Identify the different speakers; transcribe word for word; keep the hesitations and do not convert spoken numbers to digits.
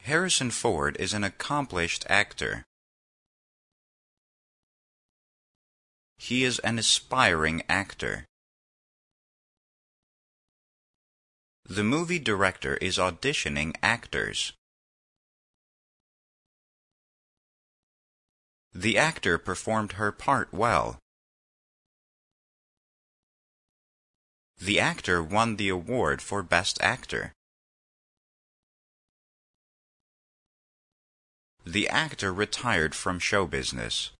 Speaker 1: Harrison Ford is an accomplished actor. He is an aspiring actor. The movie director is auditioning actors. The actor performed her part well. The actor won the award for Best Actor. The actor retired from show business.